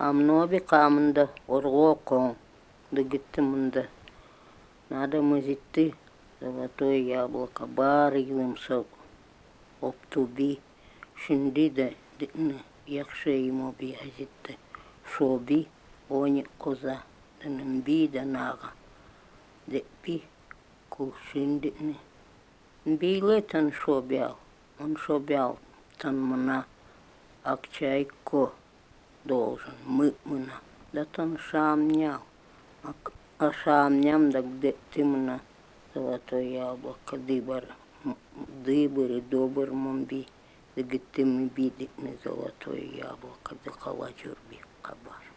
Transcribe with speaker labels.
Speaker 1: Амноби камында оргокон да гиттимында. Надо мазитты золотое яблоко бар илымсо оптуби шиндида дитны якше ему би азитты шоби они коза дынымби да нага депи кушиндитны биле тан шобял он шобял тан мна акчайко должен мына да тан шамнял а шамням да где ты мна золотое яблоко дыбыр и добр момби да гиттим бидит на золотое яблоко да калачурби кабар.